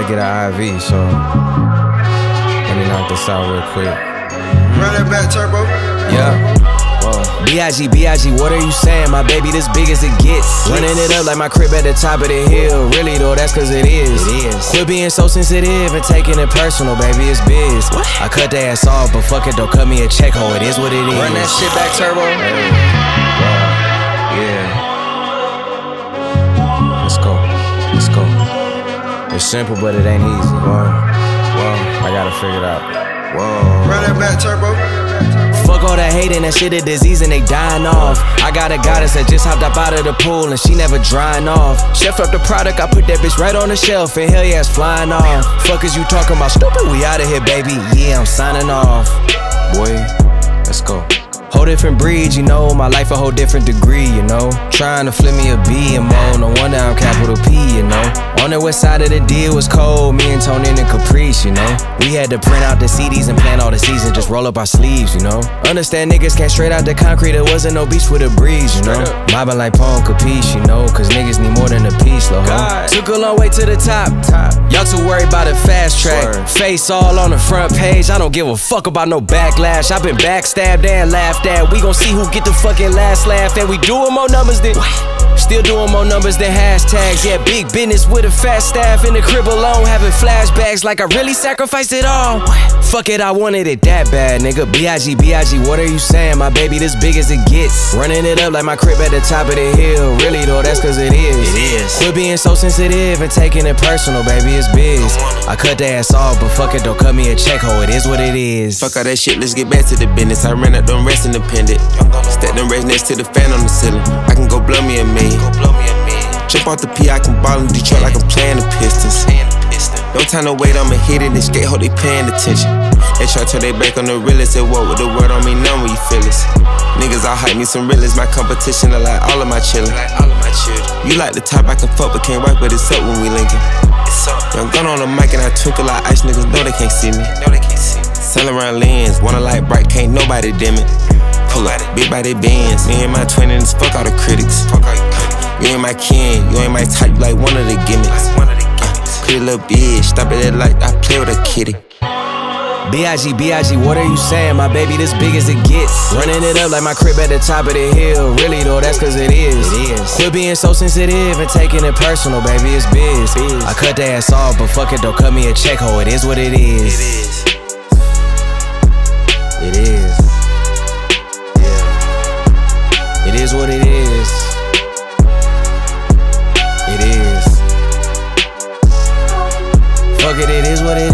gotta get an IV, so let me knock this out real quick. Run that back, Turbo. Yeah. B.I.G., B.I.G., what are you saying? My baby this big as it gets. Running it up like my crib at the top of the hill. Really though, that's cause it is. Quit being so sensitive and taking it personal, baby, it's biz. I cut the ass off, but fuck it, don't cut me a check, ho, it is what it is. Run that shit back, Turbo. Yeah. Let's go. Let's go. It's simple, but it ain't easy. I gotta figure it out. Run that back, Turbo. Fuck all that hating, that shit a disease and they dying off. I got a goddess that just hopped up out of the pool and she never drying off. Chef up the product, I put that bitch right on the shelf and hell yeah, it's flying off. Fuck is you talking about, stupid? We out of here, baby. Yeah, I'm signing off. Boy, let's go. Whole different breed, you know, my life a whole different degree, you know. Trying to flip me a B and mo, no wonder I'm capital P, you know. On the west side of the deal was cold, me and Tony and Caprice, you know. We had to print out the CDs and plant all the seasons, just roll up our sleeves, you know. Understand niggas came straight out the concrete, there wasn't no beach with a breeze, you know. Mobbing like Paul and Capiche, you know, cause niggas need more than a piece, low ho. Took a long way to the top. Y'all too worried about a fast track. Face all on the front page, I don't give a fuck about no backlash. I been backstabbed and laughed at. We gon' see who get the fucking last laugh, and we doing more numbers than still doing more numbers than hashtags. Yeah, big business with a fat staff in the crib alone, having flashbacks like I really sacrificed it all. Fuck it, I wanted it that bad, nigga. B.I.G., B.I.G., what are you saying? My baby this big as it gets. Running it up like my crib at the top of the hill. Really though, that's cause it is. Quit being so sensitive and taking it personal, baby, it's biz. I cut the ass off, but fuck it, don't cut me a check, ho, it is what it is. Fuck all that shit, let's get back to the business. I ran up them rest independent. Stack them rest next to the fan on the ceiling. I can go blow me a million. Jump off the P, I can ball in Detroit like I'm playing the Pistons. No time to wait, I'ma hit it and skate, hope they paying attention. They try to turn their back on the realest, they walk with the word on me, none when you feel this. Niggas all hype me some realists, my competition, I like all of my chillin'. You like the top, I can fuck, but can't wipe, but it's up when we linkin'. Young gun on the mic and I twinkle like ice, niggas know they can't see me. Sell around lens, wanna light bright, can't nobody dim it. Pull up, big body bands, me and my twin and fuck all the critics. You ain't my kin, you ain't my type, you like one of the gimmicks. Pretty little bitch, stop it like I play with a kitty. B.I.G., B.I.G., what are you saying? My baby this big as it gets. Running it up like my crib at the top of the hill. Really though, that's cause it is. Quit being so sensitive and taking it personal, baby, it's biz. I cut the ass off, but fuck it, don't cut me a check, ho, it is what it is. It is. Yeah. It is what it is. It is. Fuck it, it is what it is.